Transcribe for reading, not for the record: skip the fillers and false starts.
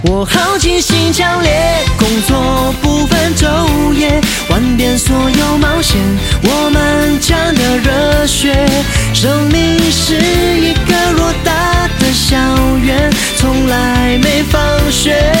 我好奇心强烈，工作不分昼夜，玩遍所有冒险，我们讲的热血。生命是一个偌大的校园，从来没放学。